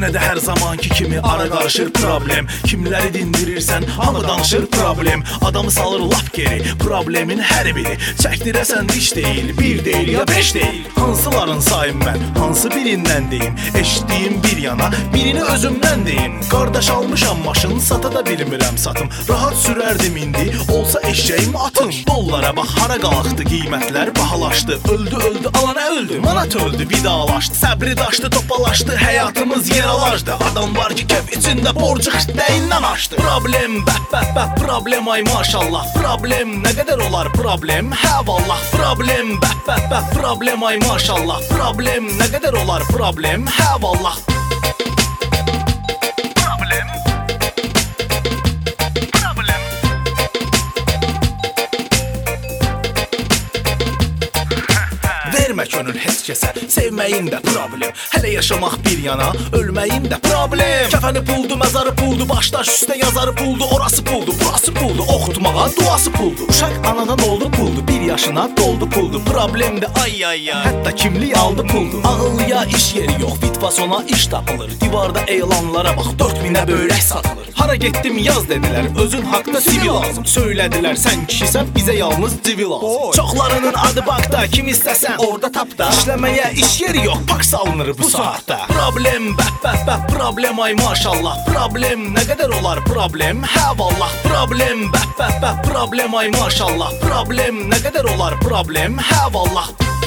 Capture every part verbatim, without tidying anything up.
Yenə də hər zamanki kimi ara qarışır problem. Kimləri dindirirsən, hamı danışır problem. Adamı salır lap geri, problemin hər biri. Çəkdirəsən iş deyil, bir deyil ya beş deyil. Hansıların sayım mən, hansı birindən deyim? Eşitdiyim bir yana, birini özümdən deyim. Qardaş almışam maşın, sata da bilmirəm satım. Rahat sürərdim indi, olsa eşeğim atım. Dollara bax, hara qalxdı, qiymətlər bahalaşdı. Öldü öldü, alana öldü, manat öldü, vidalaşdı. Səbri daşdı, topalaşdı, həyatımız yeralaşdı. Adam var ki kef içində borcu xitləyindən açdı. Problem, bəh bəh bəh, problem ay maşallah. Problem, nə qədər olar problem? Hə vallah, problem, bəh bəh bəh, problem ay maşallah. Problem, nə qədər olar problem? Hə vallah. Vermə könül heç kəsə, sevməyin də problem. Hələ yaşamaq bir yana, ölməyin də problem. Kəfəni puldu, məzarı puldu, başdaş üstə yazarı puldu. Orası puldu, burası puldu, oxutmağa duası puldu. Uşaq anadan oldu puldu, bir yaşına doldu puldu. Problemdə ay ay ay, hətta kimlik aldı puldu. Ağıllıya iş yeri yox, fitvasona iş tapılır. Divarda elanlara bax, dörd minə böyrək satılır. Hara getdim yaz dedilər, özün haqda sivil lazım. Söylədilər, sən kişisən, bizə yalnız civil lazım. Çoxlarının adı bankda, kim istəsən orada tap da. İşləməyə iş yeri yox, pak salınır bu saatdə. Problem, bəh bəh bəh, problem ay maşallah. Problem, nə qədər olar problem? Hə vallah. Problem, bəh bəh bəh, problem ay maşallah. Problem, nə qədər olar problem? Hə vallah.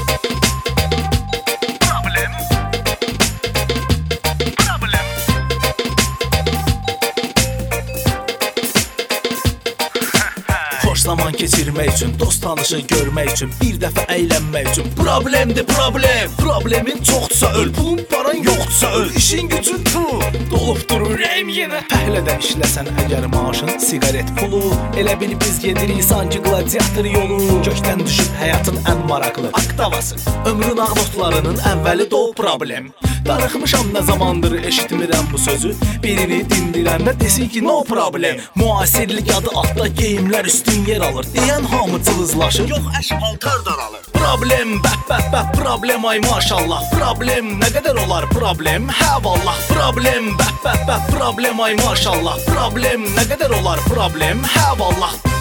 Zaman keçirmək üçün, dost tanışı görmək üçün, bir dəfə əylənmək üçün. Problemdir problem, problemin çoxdursa öl, pulun paran yoxdursa öl, işin gücün pul, dolub durur ürəyim yenə. Fəhlədən işləsən əgər maaşın, sigaret pulu, elə bil biz gedirik sanki gladiator yolu. Gökdən düşüb həyatın ən maraqlı aktavası, ömrün ağnotlarının əvvəli dol problem. Darıxmışam nə zamandır eşitmirəm bu sözü, birini dindirəndə desin ki no problem. Müasirlik adı altda geyimlər üstün yer alır, deyən hamı cılızlaşır, yox əşk paltar daralır. Problem, bəh bəh bəh, problem ay maşallah. Problem, nə qədər olar problem? Hə vallah. Problem, bəh bəh bəh, problem ay maşallah. Problem, nə qədər olar problem? Hə vallah.